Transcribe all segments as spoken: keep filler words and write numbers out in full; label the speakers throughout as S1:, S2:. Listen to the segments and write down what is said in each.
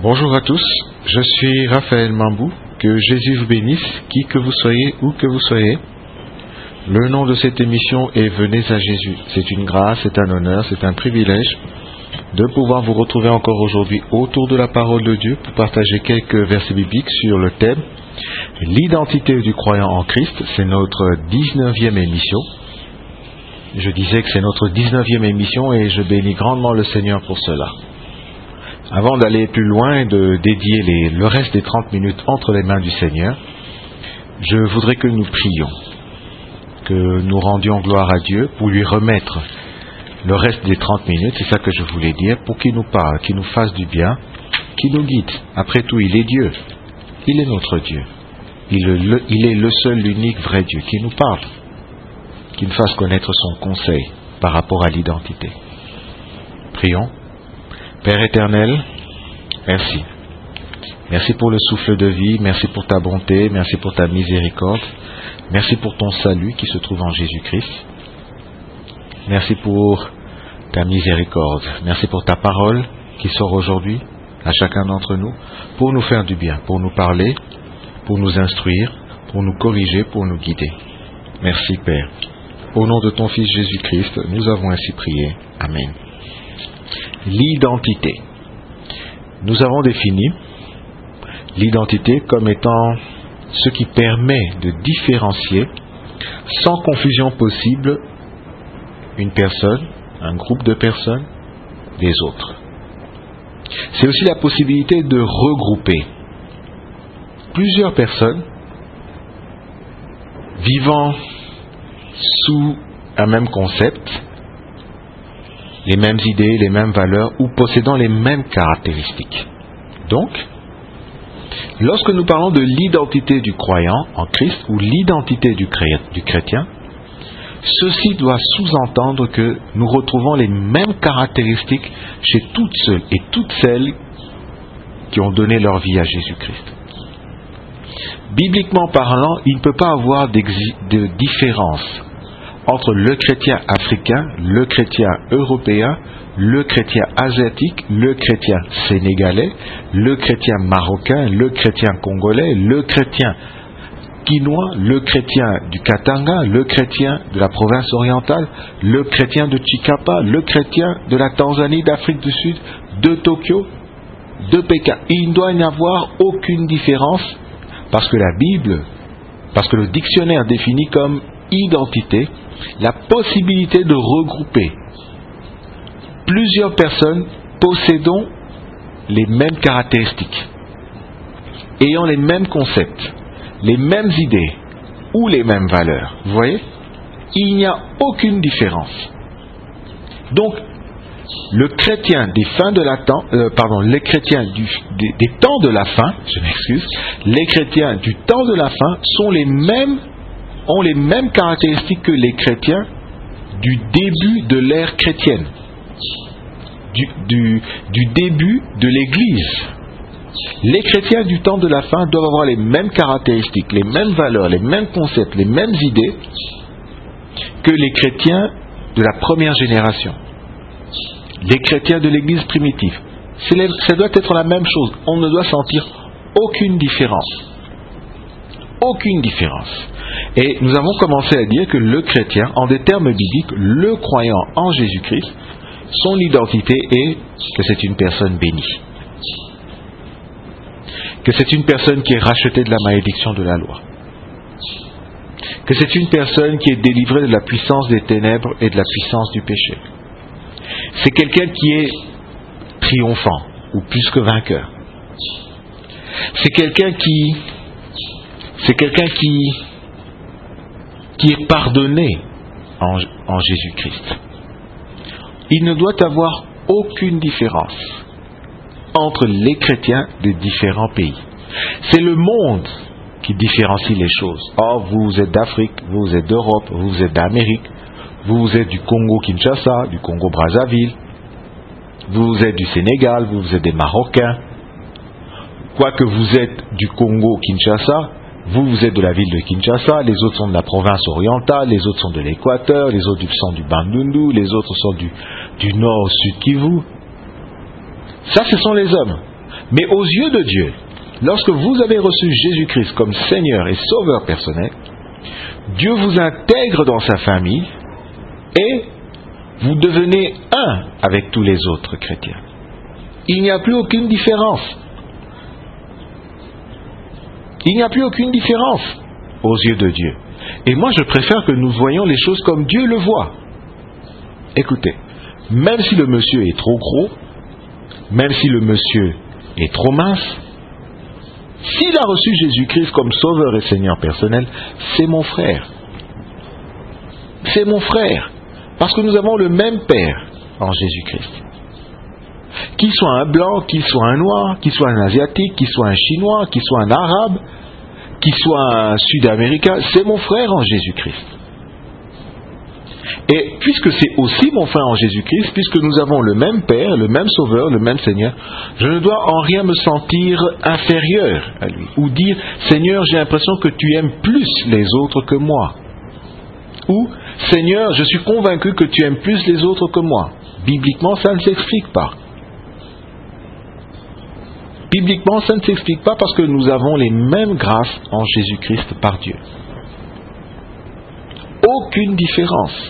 S1: Bonjour à tous, je suis Raphaël Mambou, que Jésus vous bénisse, qui que vous soyez, où que vous soyez. Le nom de cette émission est Venez à Jésus. C'est une grâce, c'est un honneur, c'est un privilège de pouvoir vous retrouver encore aujourd'hui autour de la parole de Dieu pour partager quelques versets bibliques sur le thème l'identité du croyant en Christ. C'est notre dix-neuvième émission. Je disais que c'est notre dix-neuvième émission et je bénis grandement le Seigneur pour cela. Avant d'aller plus loin et de dédier les, le reste des trente minutes entre les mains du Seigneur, je voudrais que nous prions, que nous rendions gloire à Dieu pour lui remettre le reste des trente minutes, c'est ça que je voulais dire, pour qu'il nous parle, qu'il nous fasse du bien, qu'il nous guide. Après tout, il est Dieu, il est notre Dieu, il est le, il est le seul, l'unique, vrai Dieu, qui nous parle, qui nous fasse connaître son conseil par rapport à l'identité. Prions. Père éternel, merci. Merci pour le souffle de vie, merci pour ta bonté, merci pour ta miséricorde, merci pour ton salut qui se trouve en Jésus-Christ. Merci pour ta miséricorde, merci pour ta parole qui sort aujourd'hui à chacun d'entre nous pour nous faire du bien, pour nous parler, pour nous instruire, pour nous corriger, pour nous guider. Merci Père. Au nom de ton Fils Jésus-Christ, nous avons ainsi prié. Amen. L'identité. Nous avons défini l'identité comme étant ce qui permet de différencier sans confusion possible une personne, un groupe de personnes des autres. C'est aussi la possibilité de regrouper plusieurs personnes vivant sous un même concept, les mêmes idées, les mêmes valeurs ou possédant les mêmes caractéristiques. Donc, lorsque nous parlons de l'identité du croyant en Christ ou l'identité du, cré- du chrétien, ceci doit sous-entendre que nous retrouvons les mêmes caractéristiques chez toutes ceux et toutes celles qui ont donné leur vie à Jésus-Christ. Bibliquement parlant, il ne peut pas avoir de différence entre le chrétien africain, le chrétien européen, le chrétien asiatique, le chrétien sénégalais, le chrétien marocain, le chrétien congolais, le chrétien quinois, le chrétien du Katanga, le chrétien de la province orientale, le chrétien de Chikapa, le chrétien de la Tanzanie, d'Afrique du Sud, de Tokyo, de Pékin. Il ne doit y avoir aucune différence parce que la Bible, parce que le dictionnaire définit comme identité la possibilité de regrouper plusieurs personnes possédant les mêmes caractéristiques, ayant les mêmes concepts, les mêmes idées ou les mêmes valeurs. Vous voyez ? Il n'y a aucune différence. Donc, le chrétien des fins de la temps, euh, pardon, les chrétiens du, des, des temps de la fin, je m'excuse, les chrétiens du temps de la fin sont les mêmes ont les mêmes caractéristiques que les chrétiens du début de l'ère chrétienne, du, du, du début de l'Église. Les chrétiens du temps de la fin doivent avoir les mêmes caractéristiques, les mêmes valeurs, les mêmes concepts, les mêmes idées que les chrétiens de la première génération, les chrétiens de l'Église primitive. Ça doit être la même chose. On ne doit sentir aucune différence. Aucune différence. Et nous avons commencé à dire que le chrétien, en des termes bibliques, le croyant en Jésus-Christ, son identité est que c'est une personne bénie. Que c'est une personne qui est rachetée de la malédiction de la loi. Que c'est une personne qui est délivrée de la puissance des ténèbres et de la puissance du péché. C'est quelqu'un qui est triomphant, ou plus que vainqueur. C'est quelqu'un qui... C'est quelqu'un qui... qui est pardonné en, en Jésus-Christ. Il ne doit avoir aucune différence entre les chrétiens de différents pays. C'est le monde qui différencie les choses. Oh, vous êtes d'Afrique, vous êtes d'Europe, vous êtes d'Amérique, vous êtes du Congo-Kinshasa, du Congo-Brazzaville, vous êtes du Sénégal, vous êtes des Marocains. Quoique vous êtes du Congo-Kinshasa, vous, vous êtes de la ville de Kinshasa, les autres sont de la province orientale, les autres sont de l'Équateur, les autres sont du Bandundu, les autres sont du, du nord au sud Kivu. Ça, ce sont les hommes. Mais aux yeux de Dieu, lorsque vous avez reçu Jésus-Christ comme Seigneur et Sauveur personnel, Dieu vous intègre dans sa famille et vous devenez un avec tous les autres chrétiens. Il n'y a plus aucune différence. Il n'y a plus aucune différence aux yeux de Dieu. Et moi, je préfère que nous voyions les choses comme Dieu le voit. Écoutez, même si le monsieur est trop gros, même si le monsieur est trop mince, s'il a reçu Jésus-Christ comme Sauveur et Seigneur personnel, c'est mon frère. C'est mon frère. Parce que nous avons le même Père en Jésus-Christ. Qu'il soit un blanc, qu'il soit un noir, qu'il soit un asiatique, qu'il soit un chinois, qu'il soit un arabe, qu'il soit un sud-américain, c'est mon frère en Jésus-Christ. Et puisque c'est aussi mon frère en Jésus-Christ, puisque nous avons le même Père, le même Sauveur, le même Seigneur, je ne dois en rien me sentir inférieur à lui. Ou dire, Seigneur, j'ai l'impression que tu aimes plus les autres que moi. Ou, Seigneur, je suis convaincu que tu aimes plus les autres que moi. Bibliquement, ça ne s'explique pas. Bibliquement, ça ne s'explique pas parce que nous avons les mêmes grâces en Jésus-Christ par Dieu. Aucune différence.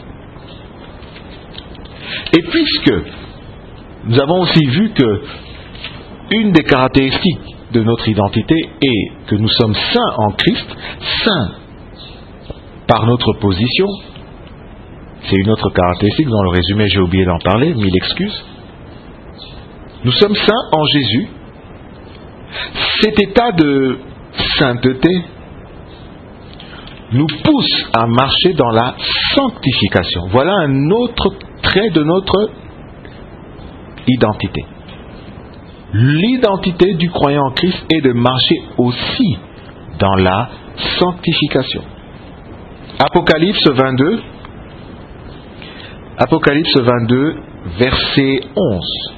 S1: Et puisque nous avons aussi vu que une des caractéristiques de notre identité est que nous sommes saints en Christ, saints par notre position, c'est une autre caractéristique, dans le résumé j'ai oublié d'en parler, mille excuses. Nous sommes saints en Jésus. Cet état de sainteté nous pousse à marcher dans la sanctification. Voilà un autre trait de notre identité. L'identité du croyant en Christ est de marcher aussi dans la sanctification. Apocalypse vingt-deux, Apocalypse vingt-deux, verset onze.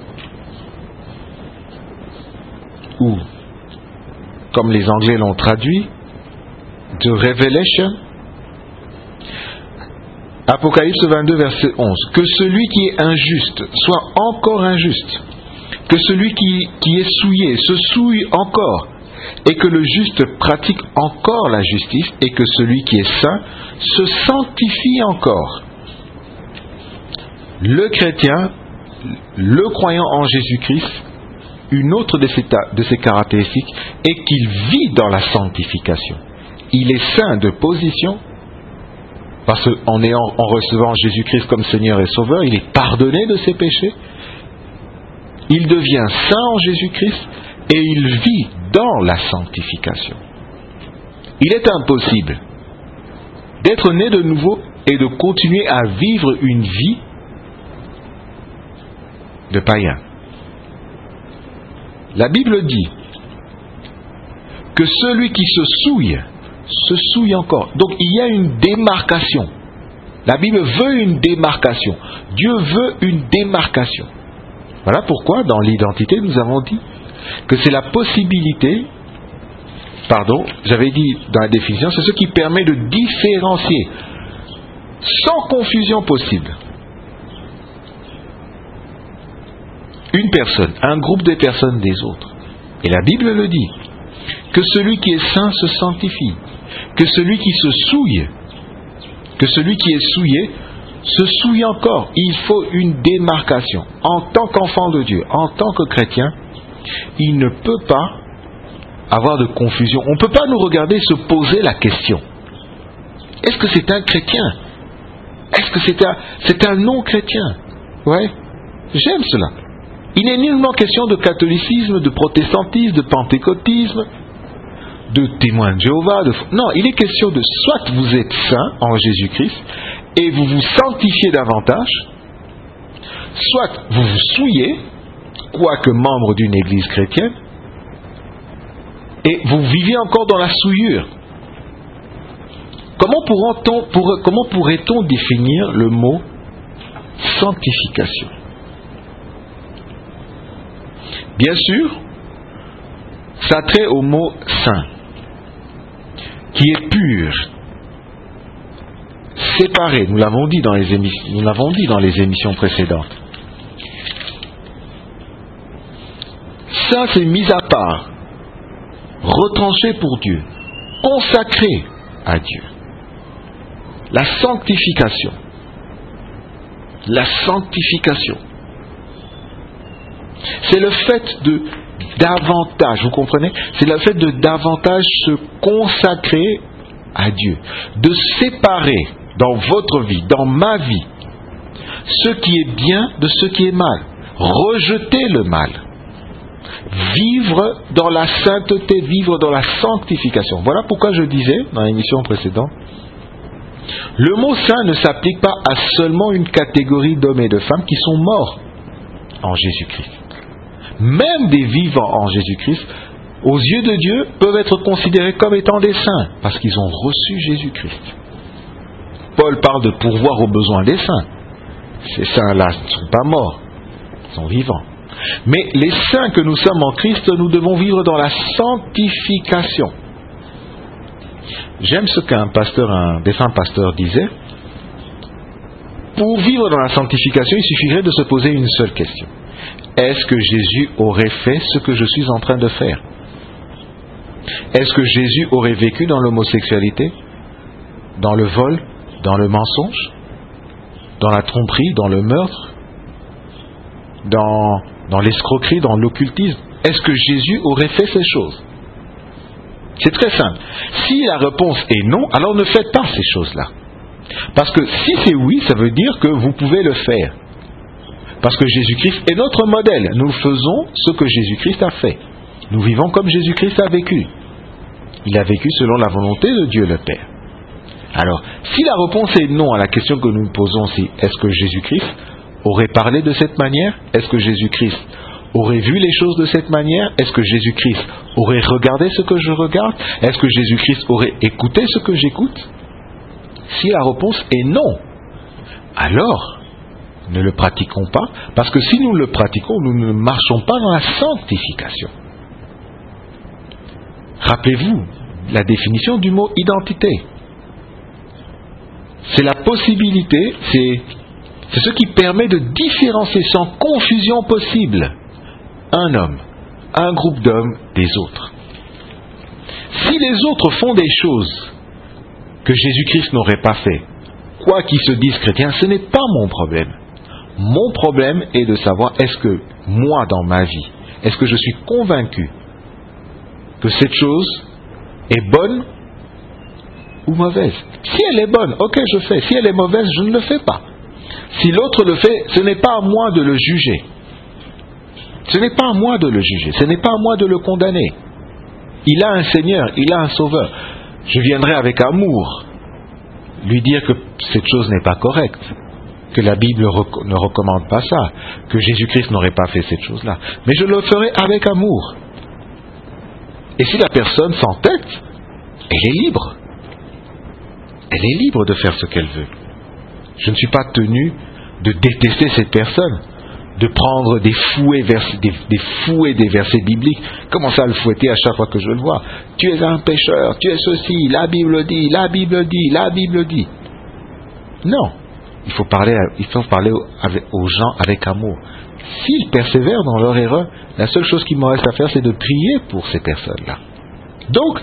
S1: Ou, comme les Anglais l'ont traduit, de Revelation, Apocalypse vingt-deux, verset onze. Que celui qui est injuste soit encore injuste, que celui qui, qui est souillé se souille encore, et que le juste pratique encore la justice, et que celui qui est saint se sanctifie encore. Le chrétien, le croyant en Jésus-Christ, une autre de ses, de ses caractéristiques est qu'il vit dans la sanctification. Il est saint de position, parce qu'en ayant, en recevant Jésus-Christ comme Seigneur et Sauveur, il est pardonné de ses péchés. Il devient saint en Jésus-Christ et il vit dans la sanctification. Il est impossible d'être né de nouveau et de continuer à vivre une vie de païen. La Bible dit que celui qui se souille, se souille encore. Donc il y a une démarcation. La Bible veut une démarcation. Dieu veut une démarcation. Voilà pourquoi dans l'identité nous avons dit que c'est la possibilité, pardon, j'avais dit dans la définition, c'est ce qui permet de différencier sans confusion possible une personne, un groupe de personnes des autres. Et la Bible le dit, que celui qui est saint se sanctifie, que celui qui se souille, que celui qui est souillé se souille encore. Il faut une démarcation. En tant qu'enfant de Dieu, en tant que chrétien, il ne peut pas avoir de confusion. On ne peut pas nous regarder et se poser la question. Est-ce que c'est un chrétien? Est-ce que c'est un, c'est un non-chrétien? Ouais, j'aime cela. Il n'est nullement question de catholicisme, de protestantisme, de pentecôtisme, de témoins de Jéhovah. De... Non, il est question de soit vous êtes saint en Jésus-Christ et vous vous sanctifiez davantage, soit vous vous souillez, quoique membre d'une église chrétienne, et vous vivez encore dans la souillure. Comment pourrait-on, pour, comment pourrait-on définir le mot sanctification? Bien sûr, ça a trait au mot saint, qui est pur, séparé. Nous l'avons dit dans les émissions, nous l'avons dit dans les émissions précédentes. saint, c'est mis à part, retranché pour Dieu, consacré à Dieu. La sanctification. La sanctification. C'est le fait de davantage, vous comprenez? C'est le fait de davantage se consacrer à Dieu, de séparer dans votre vie, dans ma vie, ce qui est bien de ce qui est mal, rejeter le mal, vivre dans la sainteté, vivre dans la sanctification. Voilà pourquoi je disais dans l'émission précédente, le mot saint ne s'applique pas à seulement une catégorie d'hommes et de femmes qui sont morts en Jésus-Christ. Même des vivants en Jésus-Christ, aux yeux de Dieu, peuvent être considérés comme étant des saints, parce qu'ils ont reçu Jésus-Christ. Paul parle de pourvoir aux besoins des saints. Ces saints-là ne sont pas morts, ils sont vivants. Mais les saints que nous sommes en Christ, nous devons vivre dans la sanctification. J'aime ce qu'un pasteur, un défunt pasteur disait. Pour vivre dans la sanctification, il suffirait de se poser une seule question. Est-ce que Jésus aurait fait ce que je suis en train de faire? Est-ce que Jésus aurait vécu dans l'homosexualité, dans le vol, dans le mensonge, dans la tromperie, dans le meurtre, dans, dans l'escroquerie, dans l'occultisme? Est-ce que Jésus aurait fait ces choses? C'est très simple. Si la réponse est non, alors ne faites pas ces choses-là. Parce que si c'est oui, ça veut dire que vous pouvez le faire. Parce que Jésus-Christ est notre modèle. Nous faisons ce que Jésus-Christ a fait. Nous vivons comme Jésus-Christ a vécu. Il a vécu selon la volonté de Dieu le Père. Alors, si la réponse est non à la question que nous nous posons, c'est est-ce que Jésus-Christ aurait parlé de cette manière? Est-ce que Jésus-Christ aurait vu les choses de cette manière? Est-ce que Jésus-Christ aurait regardé ce que je regarde? Est-ce que Jésus-Christ aurait écouté ce que j'écoute? Si la réponse est non, alors ne le pratiquons pas, parce que si nous le pratiquons, nous ne marchons pas dans la sanctification. Rappelez-vous la définition du mot identité. C'est la possibilité, c'est, c'est ce qui permet de différencier sans confusion possible un homme, un groupe d'hommes des autres. Si les autres font des choses que Jésus-Christ n'aurait pas fait, quoi qu'ils se disent chrétiens, ce n'est pas mon problème. Mon problème est de savoir, est-ce que moi, dans ma vie, est-ce que je suis convaincu que cette chose est bonne ou mauvaise? Si elle est bonne, ok, je fais. Si elle est mauvaise, je ne le fais pas. Si l'autre le fait, ce n'est pas à moi de le juger. Ce n'est pas à moi de le juger. Ce n'est pas à moi de le condamner. Il a un Seigneur, il a un Sauveur. Je viendrai avec amour lui dire que cette chose n'est pas correcte, que la Bible ne recommande pas ça, que Jésus-Christ n'aurait pas fait cette chose-là. Mais je le ferai avec amour. Et si la personne s'entête, elle est libre. Elle est libre de faire ce qu'elle veut. Je ne suis pas tenu de détester cette personne, de prendre des fouets, vers, des, des fouets des versets bibliques, commencer à le fouetter à chaque fois que je le vois. Tu es un pécheur, tu es ceci, la Bible dit, la Bible dit, la Bible dit. Non. Il faut parler, il faut parler aux gens avec amour. S'ils persévèrent dans leur erreur, la seule chose qu'il me reste à faire, c'est de prier pour ces personnes-là. Donc,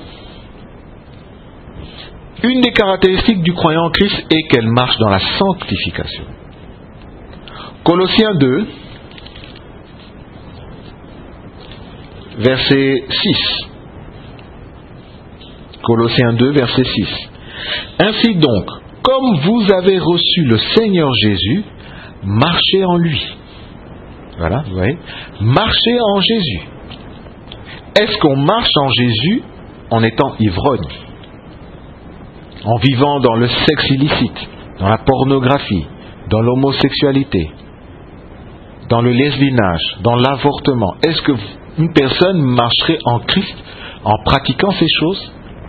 S1: une des caractéristiques du croyant en Christ est qu'elle marche dans la sanctification. Colossiens deux, verset six. Colossiens deux, verset six. Ainsi donc, comme vous avez reçu le Seigneur Jésus, marchez en lui. Voilà, vous voyez. Marchez en Jésus. Est-ce qu'on marche en Jésus en étant ivrogne, en vivant dans le sexe illicite, dans la pornographie, dans l'homosexualité, dans le lesbiennage, dans l'avortement? Est-ce qu'une personne marcherait en Christ en pratiquant ces choses?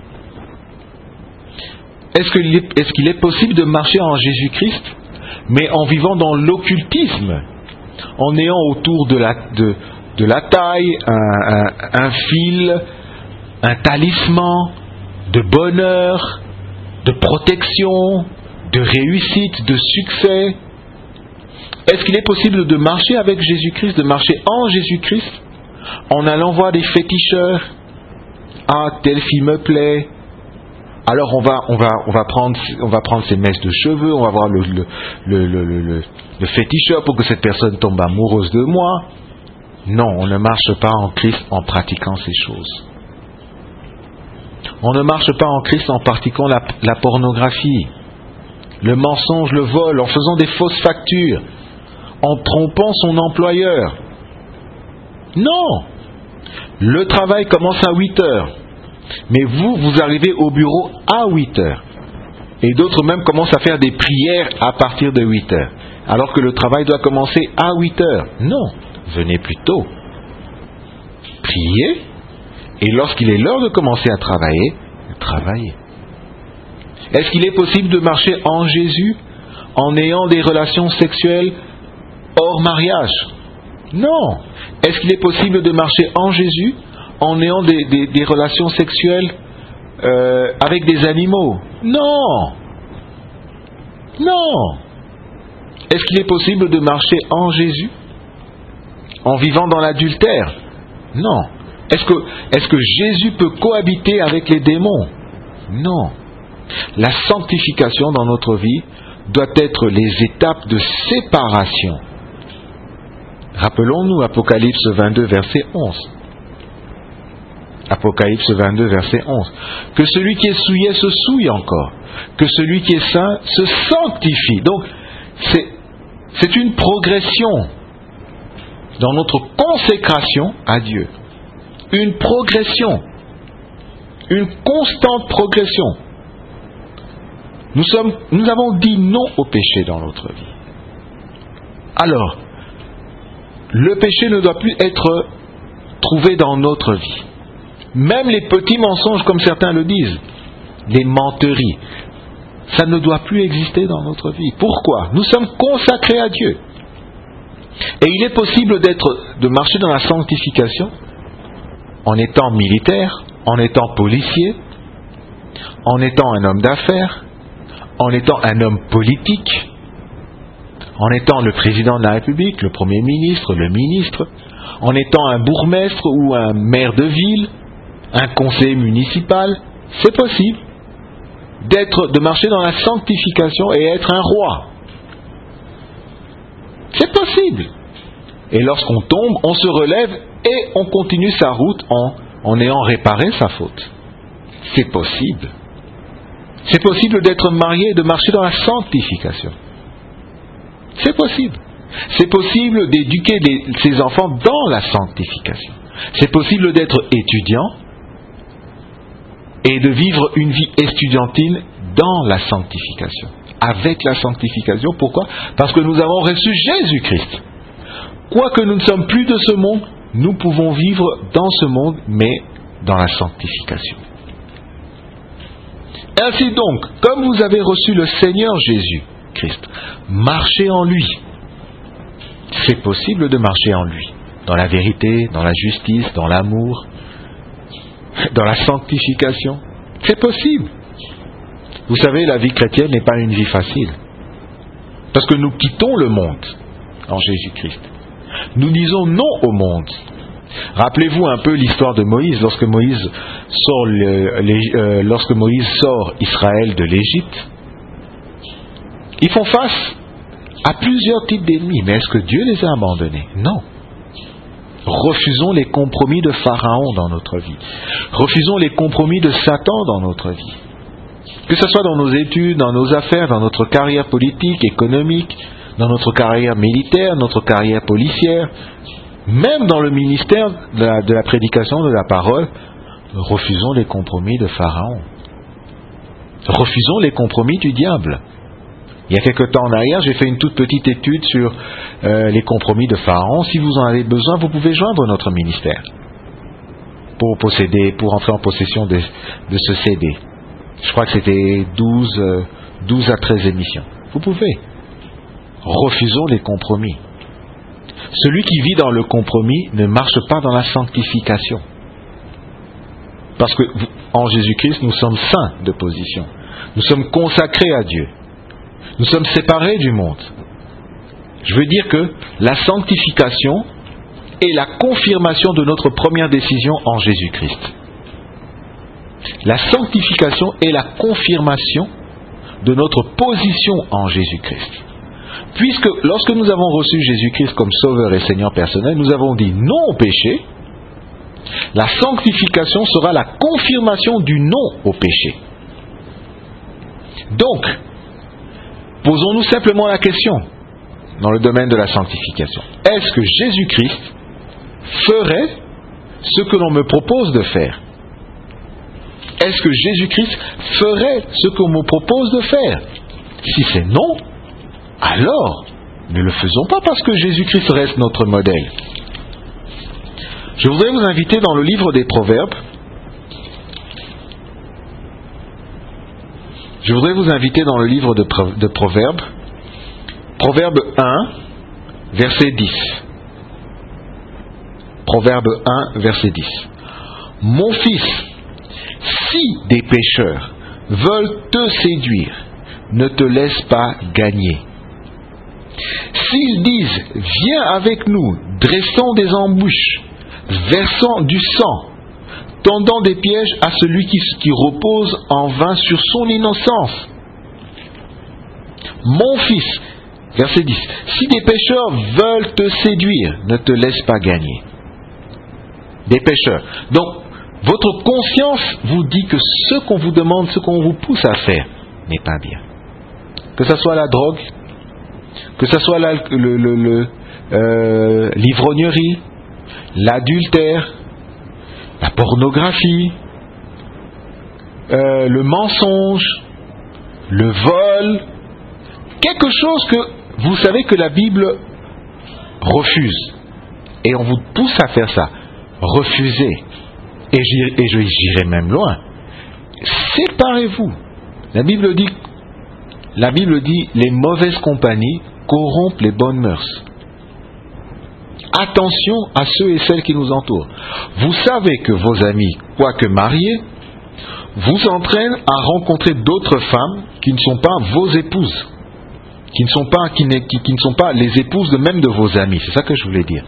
S1: Est-ce qu'il est, est-ce qu'il est possible de marcher en Jésus-Christ, mais en vivant dans l'occultisme, en ayant autour de la, de, de la taille un, un, un fil, un talisman de bonheur, de protection, de réussite, de succès? Est-ce qu'il est possible de marcher avec Jésus-Christ, de marcher en Jésus-Christ, en allant voir des féticheurs. Ah, telle fille me plaît. Alors on va, on va, on va prendre, on va prendre ses mèches de cheveux, on va voir le, le, le, le, le, le féticheur pour que cette personne tombe amoureuse de moi. Non, on ne marche pas en Christ en pratiquant ces choses. On ne marche pas en Christ en pratiquant la, la pornographie, le mensonge, le vol, en faisant des fausses factures, en trompant son employeur. Non! Le travail commence à huit heures. Mais vous, vous arrivez au bureau à huit heures. Et d'autres même commencent à faire des prières à partir de huit heures. Alors que le travail doit commencer à huit heures. Non, venez plus tôt. Priez. Et lorsqu'il est l'heure de commencer à travailler, travaillez. Est-ce qu'il est possible de marcher en Jésus en ayant des relations sexuelles hors mariage? Non. Est-ce qu'il est possible de marcher en Jésus en ayant des, des, des relations sexuelles euh, avec des animaux? Non. Non. Est-ce qu'il est possible de marcher en Jésus en vivant dans l'adultère? Non. Est-ce que, est-ce que Jésus peut cohabiter avec les démons? Non. La sanctification dans notre vie doit être les étapes de séparation. Rappelons-nous Apocalypse vingt-deux, verset onze. Apocalypse vingt-deux, verset onze. Que celui qui est souillé se souille encore. Que celui qui est saint se sanctifie. Donc, c'est, c'est une progression dans notre consécration à Dieu. Une progression. Une constante progression. Nous sommes, nous avons dit non au péché dans notre vie. Alors, le péché ne doit plus être trouvé dans notre vie. Même les petits mensonges, comme certains le disent, les menteries, ça ne doit plus exister dans notre vie. Pourquoi? Nous sommes consacrés à Dieu. Et il est possible d'être, de marcher dans la sanctification en étant militaire, en étant policier, en étant un homme d'affaires, en étant un homme politique, en étant le président de la République, le Premier ministre, le ministre, en étant un bourgmestre ou un maire de ville, un conseiller municipal. C'est possible d'être, de marcher dans la sanctification et être un roi. C'est possible. Et lorsqu'on tombe, on se relève et on continue sa route en, en ayant réparé sa faute. C'est possible. C'est possible d'être marié et de marcher dans la sanctification. C'est possible. C'est possible d'éduquer les, ses enfants dans la sanctification. C'est possible d'être étudiant et de vivre une vie estudiantine dans la sanctification. Avec la sanctification, pourquoi? Parce que nous avons reçu Jésus-Christ. Quoique nous ne sommes plus de ce monde, nous pouvons vivre dans ce monde, mais dans la sanctification. Ainsi donc, comme vous avez reçu le Seigneur Jésus-Christ, marchez en lui. C'est possible de marcher en lui, dans la vérité, dans la justice, dans l'amour, dans la sanctification. C'est possible. Vous savez, la vie chrétienne n'est pas une vie facile. Parce que nous quittons le monde en Jésus-Christ. Nous disons non au monde. Rappelez-vous un peu l'histoire de Moïse. Lorsque Moïse sort, le, les, euh, lorsque Moïse sort Israël de l'Égypte, ils font face à plusieurs types d'ennemis. Mais est-ce que Dieu les a abandonnés? Non. Refusons les compromis de Pharaon dans notre vie. Refusons les compromis de Satan dans notre vie. Que ce soit dans nos études, dans nos affaires, dans notre carrière politique, économique, dans notre carrière militaire, notre carrière policière, même dans le ministère de la, de la prédication de la parole, refusons les compromis de Pharaon. Refusons les compromis du diable. Il y a quelque temps en arrière, j'ai fait une toute petite étude sur euh, les compromis de Pharaon. Si vous en avez besoin, vous pouvez joindre notre ministère pour posséder, pour entrer en possession de, de ce C D. Je crois que c'était douze, euh, douze à treize émissions. Vous pouvez. Refusons les compromis. Celui qui vit dans le compromis ne marche pas dans la sanctification. Parce que en Jésus-Christ, nous sommes saints de position. Nous sommes consacrés à Dieu. Nous sommes séparés du monde. Je veux dire que la sanctification est la confirmation de notre première décision en Jésus-Christ. La sanctification est la confirmation de notre position en Jésus-Christ. Puisque lorsque nous avons reçu Jésus-Christ comme Sauveur et Seigneur personnel, nous avons dit non au péché, la sanctification sera la confirmation du non au péché. Donc, posons-nous simplement la question dans le domaine de la sanctification. Est-ce que Jésus-Christ ferait ce que l'on me propose de faire? Est-ce que Jésus-Christ ferait ce qu'on me propose de faire? Si c'est non, alors ne le faisons pas parce que Jésus-Christ reste notre modèle. Je voudrais vous inviter dans le livre des Proverbes. Je voudrais vous inviter dans le livre de, Pro- de Proverbes. Proverbe un, verset dix. Proverbe un, verset dix. Mon fils, si des pécheurs veulent te séduire, ne te laisse pas gagner. S'ils disent, viens avec nous, dressons des embûches, versant du sang, tendant des pièges à celui qui, qui repose en vain sur son innocence. Mon fils, verset dix, si des pécheurs veulent te séduire, ne te laisse pas gagner. Des pécheurs. Donc, votre conscience vous dit que ce qu'on vous demande, ce qu'on vous pousse à faire, n'est pas bien. Que ce soit la drogue, que ce soit la, le, le, le, euh, l'ivrognerie, l'adultère, la pornographie, euh, le mensonge, le vol, quelque chose que vous savez que la Bible refuse. Et on vous pousse à faire ça. Refusez. Et, j'irai, et je j'irai même loin. Séparez-vous. La Bible dit, la Bible dit, les mauvaises compagnies corrompent les bonnes mœurs. Attention à ceux et celles qui nous entourent. Vous savez que vos amis, quoique mariés, vous entraînent à rencontrer d'autres femmes qui ne sont pas vos épouses, qui ne sont pas, qui ne, qui, qui ne sont pas les épouses de même de vos amis. C'est ça que je voulais dire.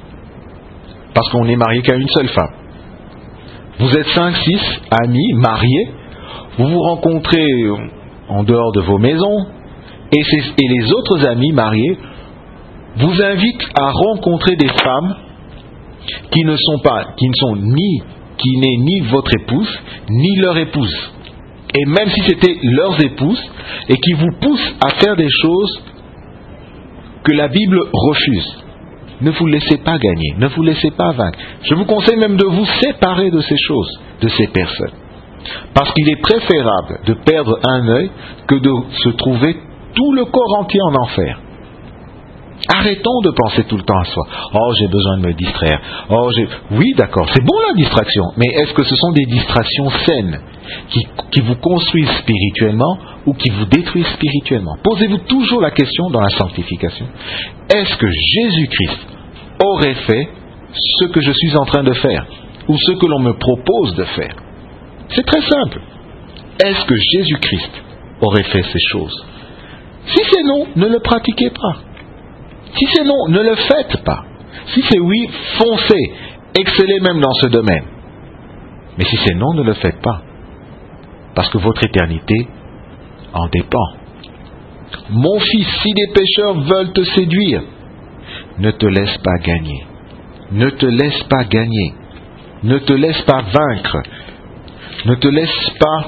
S1: Parce qu'on n'est marié qu'à une seule femme. Vous êtes cinq, six amis mariés, vous vous rencontrez en dehors de vos maisons, et, et les autres amis mariés vous invitent à rencontrer des femmes qui ne sont pas, qui ne sont ni, qui n'est ni votre épouse, ni leur épouse. Et même si c'était leurs épouses, et qui vous poussent à faire des choses que la Bible refuse. Ne vous laissez pas gagner, ne vous laissez pas vaincre. Je vous conseille même de vous séparer de ces choses, de ces personnes. Parce qu'il est préférable de perdre un œil que de se trouver tout le corps entier en enfer. Arrêtons de penser tout le temps à soi. Oh, j'ai besoin de me distraire. Oh, j'ai... Oui, d'accord, c'est bon la distraction. Mais est-ce que ce sont des distractions saines qui, qui vous construisent spirituellement ou qui vous détruisent spirituellement? Posez-vous toujours la question dans la sanctification. Est-ce que Jésus-Christ aurait fait ce que je suis en train de faire ou ce que l'on me propose de faire? C'est très simple. Est-ce que Jésus-Christ aurait fait ces choses? Si c'est non, ne le pratiquez pas. Si c'est non, ne le faites pas. Si c'est oui, foncez, excellez même dans ce domaine. Mais si c'est non, ne le faites pas. Parce que votre éternité en dépend. Mon fils, si des pécheurs veulent te séduire, ne te laisse pas gagner. Ne te laisse pas gagner. Ne te laisse pas vaincre. Ne te laisse pas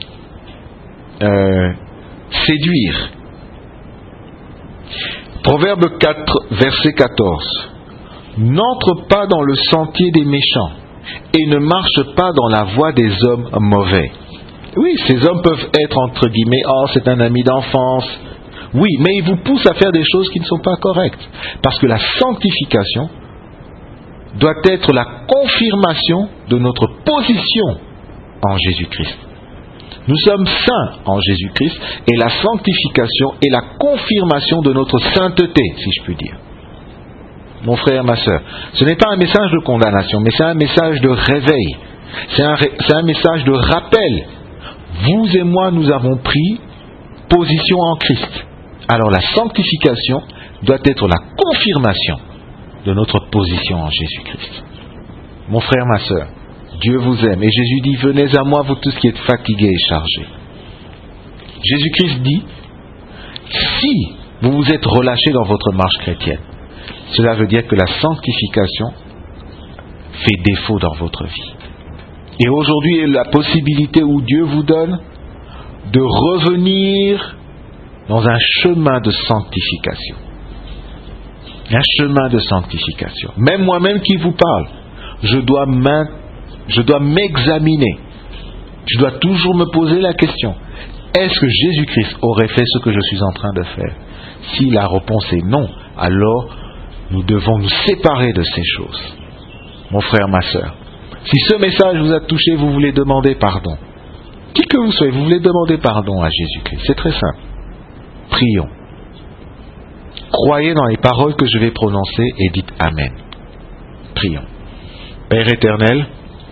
S1: euh, séduire. Proverbe quatre, verset quatorze. N'entre pas dans le sentier des méchants et ne marche pas dans la voie des hommes mauvais. Oui, ces hommes peuvent être entre guillemets, oh c'est un ami d'enfance. Oui, mais ils vous poussent à faire des choses qui ne sont pas correctes. Parce que la sanctification doit être la confirmation de notre position en Jésus-Christ. Nous sommes saints en Jésus-Christ et la sanctification est la confirmation de notre sainteté, si je puis dire. Mon frère, ma sœur, ce n'est pas un message de condamnation, mais c'est un message de réveil. C'est un, c'est un message de rappel. Vous et moi, nous avons pris position en Christ. Alors la sanctification doit être la confirmation de notre position en Jésus-Christ. Mon frère, ma sœur, Dieu vous aime. Et Jésus dit, venez à moi, vous tous qui êtes fatigués et chargés. Jésus-Christ dit, si vous vous êtes relâchés dans votre marche chrétienne, cela veut dire que la sanctification fait défaut dans votre vie. Et aujourd'hui est la possibilité où Dieu vous donne de revenir dans un chemin de sanctification. Un chemin de sanctification. Même moi-même qui vous parle, je dois m'in- je dois m'examiner. Je dois toujours me poser la question, est-ce que Jésus-Christ aurait fait ce que je suis en train de faire? Si la réponse est non, alors nous devons nous séparer de ces choses. Mon frère, ma sœur, si ce message vous a touché, vous voulez demander pardon. Qui que vous soyez, vous voulez demander pardon à Jésus-Christ. C'est très simple. Prions. Croyez dans les paroles que je vais prononcer et dites Amen. Prions. Père éternel,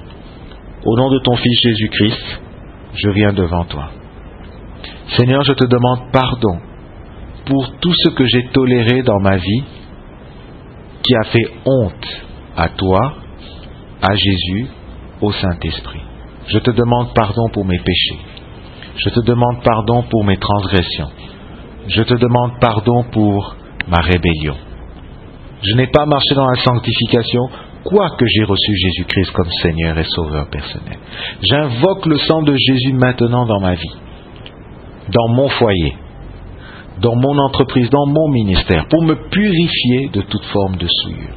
S1: au nom de ton Fils Jésus-Christ, je viens devant toi. Seigneur, je te demande pardon pour tout ce que j'ai toléré dans ma vie qui a fait honte à toi, à Jésus, au Saint-Esprit. Je te demande pardon pour mes péchés. Je te demande pardon pour mes transgressions. Je te demande pardon pour ma rébellion. Je n'ai pas marché dans la sanctification, quoique j'ai reçu Jésus-Christ comme Seigneur et Sauveur personnel. J'invoque le sang de Jésus maintenant dans ma vie, dans mon foyer, dans mon entreprise, dans mon ministère, pour me purifier de toute forme de souillure.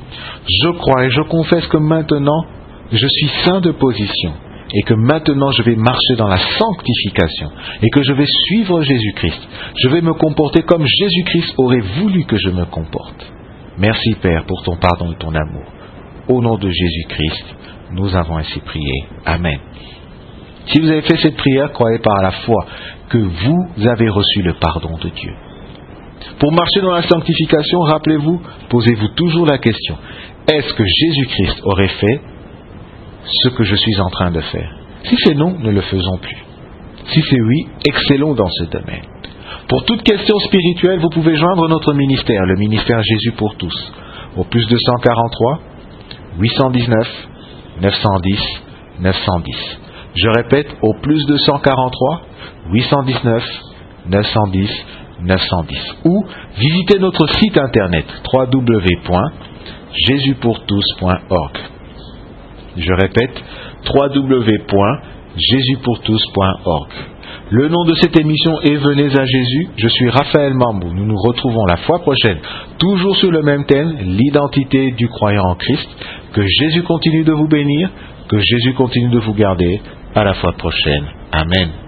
S1: Je crois et je confesse que maintenant, je suis saint de position et que maintenant je vais marcher dans la sanctification et que je vais suivre Jésus-Christ. Je vais me comporter comme Jésus-Christ aurait voulu que je me comporte. Merci Père pour ton pardon et ton amour. Au nom de Jésus-Christ, nous avons ainsi prié. Amen. Si vous avez fait cette prière, croyez par la foi que vous avez reçu le pardon de Dieu. Pour marcher dans la sanctification, rappelez-vous, posez-vous toujours la question, est-ce que Jésus-Christ aurait fait ce que je suis en train de faire? Si c'est non, ne le faisons plus. Si c'est oui, excellons dans ce domaine. Pour toute question spirituelle, vous pouvez joindre notre ministère, le ministère Jésus pour tous, au plus deux cent quarante-trois, huit cent dix-neuf, neuf cent dix, neuf cent dix. Je répète, au plus deux cent quarante-trois, huit cent dix-neuf, neuf cent dix, neuf cent dix. Ou visitez notre site internet w w w point jésus pour tous point org. Je répète, w w w point jésus pour tous point org. Le nom de cette émission est Venez à Jésus. Je suis Raphaël Mambou. Nous nous retrouvons la fois prochaine, toujours sur le même thème, l'identité du croyant en Christ. Que Jésus continue de vous bénir, que Jésus continue de vous garder. À la fois prochaine. Amen.